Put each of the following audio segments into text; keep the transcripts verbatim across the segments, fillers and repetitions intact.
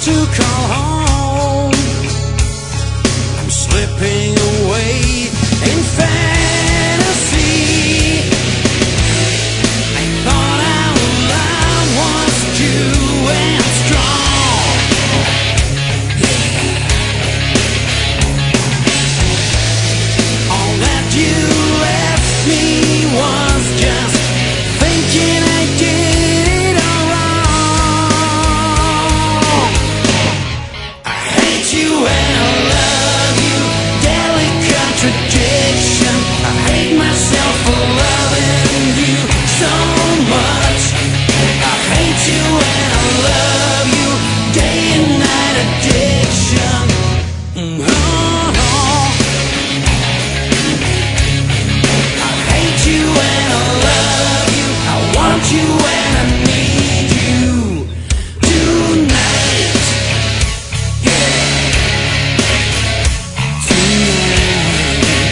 to call home. I'm slipping away in fantasy. I thought our love was true and strong. All that you left me was just thinking I did it all wrong. I hate you and I love you, daily contradiction. I hate myself for loving you so much. I hate you and I love you, day and night addiction. Mm, oh, oh. I hate you and I love you, I want you and I need you tonight. Yeah, tonight.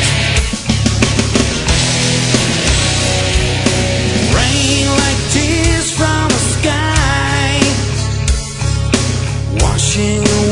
Rain like tears from the sky, washing